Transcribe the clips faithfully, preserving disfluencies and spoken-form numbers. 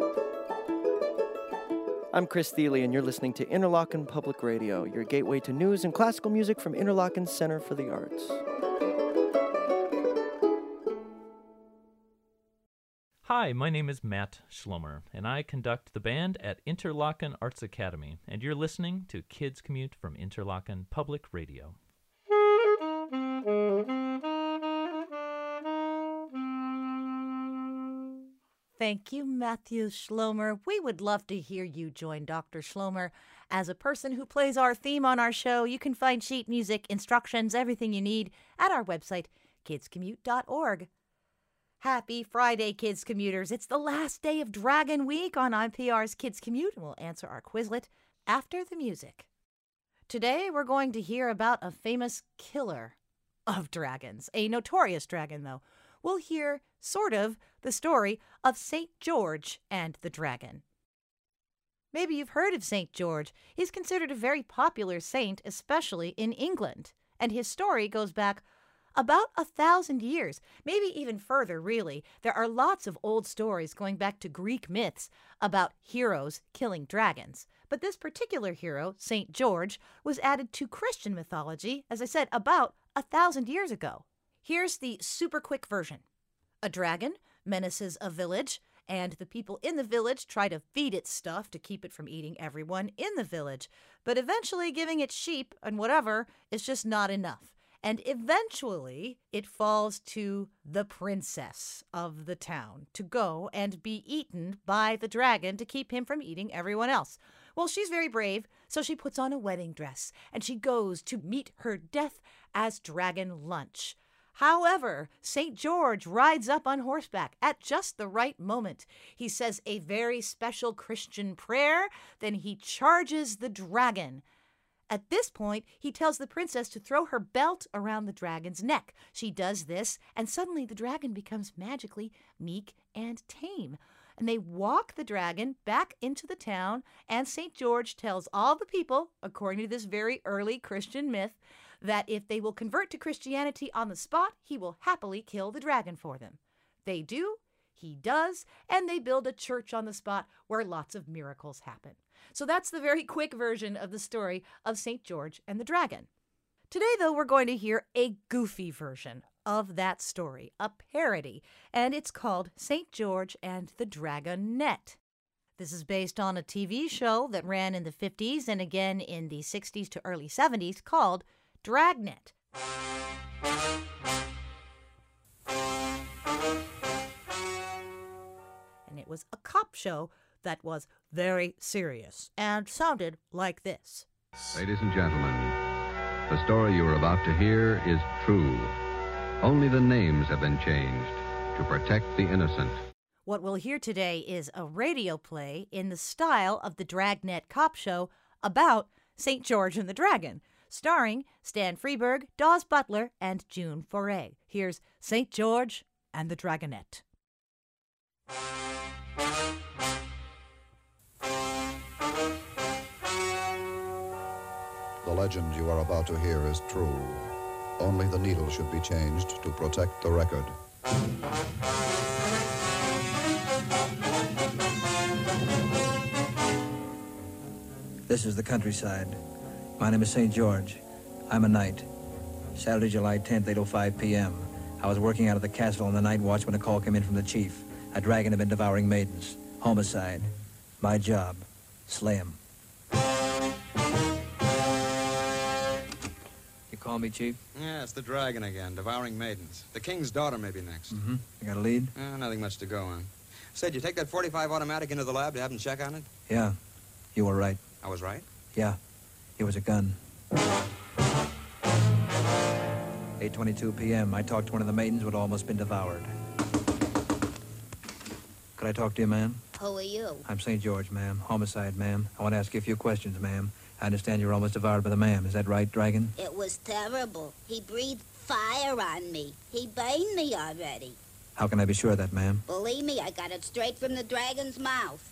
I'm Chris Thiele, and you're listening to Interlochen Public Radio, your gateway to news and classical music from Interlochen Center for the Arts. Hi, my name is Matt Schlomer, and I conduct the band at Interlochen Arts Academy, and you're listening to Kids Commute from Interlochen Public Radio. Thank you, Matthew Schlomer. We would love to hear you join Doctor Schlomer as a person who plays our theme on our show. You can find sheet music, instructions, everything you need at our website, kids commute dot org. Happy Friday, Kids Commuters. It's the last day of Dragon Week on I P R's Kids Commute, and we'll answer our Quizlet after the music. Today, we're going to hear about a famous killer of dragons, a notorious dragon, though. We'll hear, sort of, the story of Saint George and the Dragon. Maybe you've heard of Saint George. He's considered a very popular saint, especially in England. And his story goes back about a thousand years, maybe even further, really. There are lots of old stories going back to Greek myths about heroes killing dragons. But this particular hero, Saint George, was added to Christian mythology, as I said, about a thousand years ago. Here's the super quick version. A dragon menaces a village, and the people in the village try to feed it stuff to keep it from eating everyone in the village. But eventually giving it sheep and whatever is just not enough. And eventually it falls to the princess of the town to go and be eaten by the dragon to keep him from eating everyone else. Well, she's very brave, so she puts on a wedding dress, and she goes to meet her death as Dragon Lunch. However, Saint George rides up on horseback at just the right moment. He says a very special Christian prayer, then he charges the dragon. At this point, he tells the princess to throw her belt around the dragon's neck. She does this, and suddenly the dragon becomes magically meek and tame. And they walk the dragon back into the town, and Saint George tells all the people, according to this very early Christian myth, that if they will convert to Christianity on the spot, he will happily kill the dragon for them. They do, he does, and they build a church on the spot where lots of miracles happen. So that's the very quick version of the story of Saint George and the Dragon. Today, though, we're going to hear a goofy version of that story, a parody, and it's called Saint George and the Dragonette. This is based on a T V show that ran in the fifties and again in the sixties to early seventies called Dragnet. And it was a cop show that was very serious and sounded like this. Ladies and gentlemen, the story you are about to hear is true. Only the names have been changed to protect the innocent. What we'll hear today is a radio play in the style of the Dragnet cop show about Saint George and the Dragon, starring Stan Freberg, Dawes Butler, and June Foray. Here's Saint George and the Dragonette. The legend you are about to hear is true. Only the needle should be changed to protect the record. This is the countryside. My name is Saint George. I'm a knight. Saturday, July tenth, eight oh five p.m. I was working out of the castle on the night watch when a call came in from the chief. A dragon had been devouring maidens. Homicide. My job. Slay him. You call me, Chief? Yeah, it's the dragon again, devouring maidens. The king's daughter may be next. Mm-hmm. You got a lead? Uh, nothing much to go on. Said you take that forty-five automatic into the lab to have them check on it? Yeah. You were right. I was right? Yeah. It was a gun. eight twenty-two p.m. I talked to one of the maidens who had almost been devoured. Could I talk to you, ma'am? Who are you? I'm Saint George, ma'am. Homicide, ma'am. I want to ask you a few questions, ma'am. I understand you were almost devoured by the ma'am. Is that right, Dragon? It was terrible. He breathed fire on me. He burned me already. How can I be sure of that, ma'am? Believe me, I got it straight from the dragon's mouth.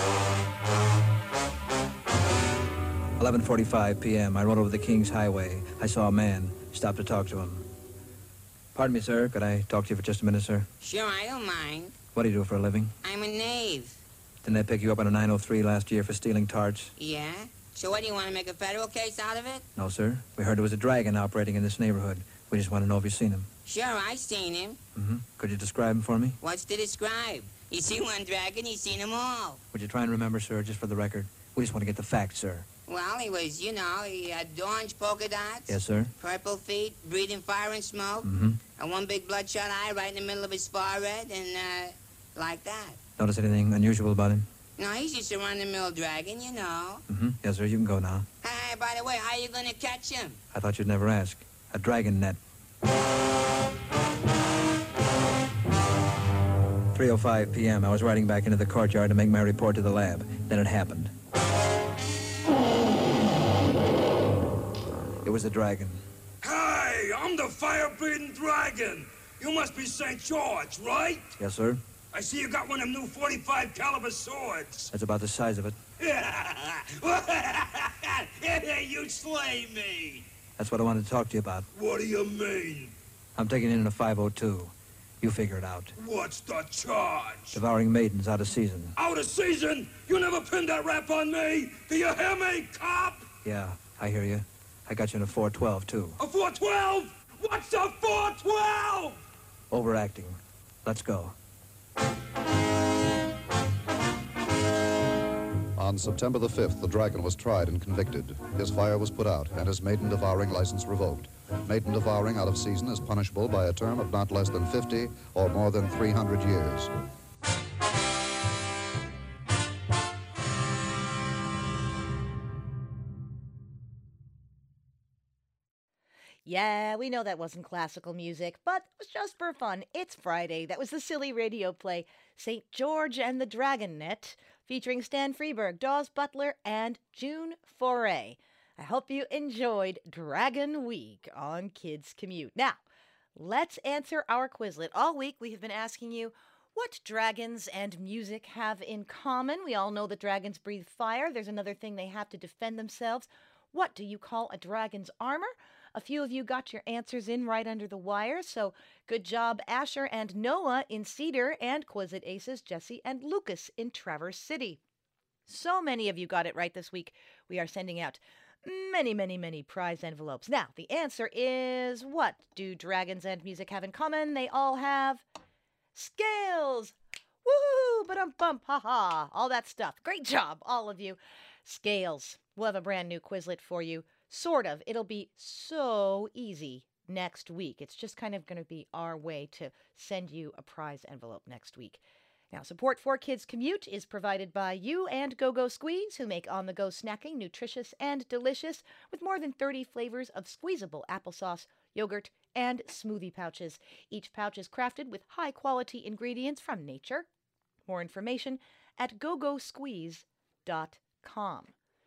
eleven forty-five p.m. I rode over the King's Highway. I saw a man. Stopped to talk to him. Pardon me, sir. Could I talk to you for just a minute, sir? Sure, I don't mind. What do you do for a living? I'm a knave. Didn't they pick you up on a nine oh three last year for stealing tarts? Yeah? So what, do you want to make a federal case out of it? No, sir. We heard there was a dragon operating in this neighborhood. We just want to know if you've seen him. Sure, I seen him. Mm-hmm. Could you describe him for me? What's to describe? You see one dragon, you seen them all. Would you try and remember, sir, just for the record? We just want to get the facts, sir. Well, he was, you know, he had orange polka dots. Yes, sir. Purple feet, breathing fire and smoke. Mm-hmm. And one big bloodshot eye right in the middle of his forehead, and, uh, like that. Notice anything unusual about him? No, he's just a run-of-the-mill dragon, you know. Mm-hmm. Yes, sir, you can go now. Hey, by the way, how you gonna catch him? I thought you'd never ask. A dragon net. three oh five p.m. I was riding back into the courtyard to make my report to the lab. Then it happened. It was a dragon. Hey, I'm the fire-breathing dragon. You must be Saint George, right? Yes, sir. I see you got one of them new forty-five caliber swords. That's about the size of it. You slay me. That's what I wanted to talk to you about. What do you mean? I'm taking in a five oh two. You figure it out. What's the charge? Devouring maidens out of season. Out of season? You never pinned that rap on me. Do you hear me, cop? Yeah, I hear you. I got you in a four twelve, too. A four twelve? What's a four twelve? Overacting. Let's go. On September the fifth, the dragon was tried and convicted. His fire was put out and his maiden-devouring license revoked. Maiden devouring out of season is punishable by a term of not less than fifty or more than three hundred years. Yeah, we know that wasn't classical music, but it was just for fun. It's Friday. That was the silly radio play, Saint George and the Dragon Net, featuring Stan Freberg, Dawes Butler, and June Foray. I hope you enjoyed Dragon Week on Kids Commute. Now, let's answer our Quizlet. All week we have been asking you what dragons and music have in common. We all know that dragons breathe fire. There's another thing they have to defend themselves. What do you call a dragon's armor? A few of you got your answers in right under the wire, so good job Asher and Noah in Cedar, and Quizlet Aces Jesse and Lucas in Traverse City. So many of you got it right this week. We are sending out many, many, many prize envelopes. Now, the answer is, what do dragons and music have in common? They all have scales. Woohoo! Ba-dum-bump, ha-ha. All that stuff. Great job, all of you. Scales. We'll have a brand new Quizlet for you. Sort of. It'll be so easy next week. It's just kind of going to be our way to send you a prize envelope next week. Now, support for Kids Commute is provided by you and Go-Go Squeeze, who make on-the-go snacking nutritious and delicious with more than thirty flavors of squeezable applesauce, yogurt, and smoothie pouches. Each pouch is crafted with high-quality ingredients from nature. More information at go go squeeze dot com.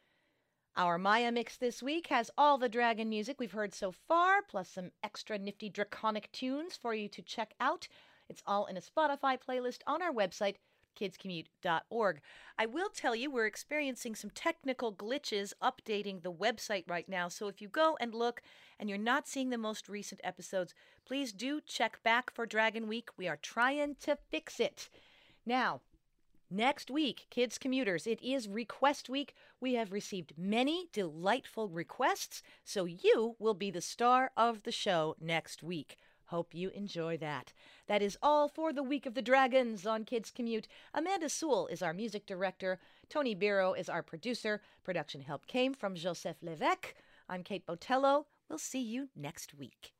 Our Maya Mix this week has all the dragon music we've heard so far, plus some extra nifty draconic tunes for you to check out. It's all in a Spotify playlist on our website, kids commute dot org. I will tell you we're experiencing some technical glitches updating the website right now, so if you go and look and you're not seeing the most recent episodes, please do check back for Dragon Week. We are trying to fix it. Now, next week, Kids Commuters, it is Request Week. We have received many delightful requests, so you will be the star of the show next week. Hope you enjoy that. That is all for the Week of the Dragons on Kids Commute. Amanda Sewell is our music director. Tony Biro is our producer. Production help came from Joseph Levesque. I'm Kate Botello. We'll see you next week.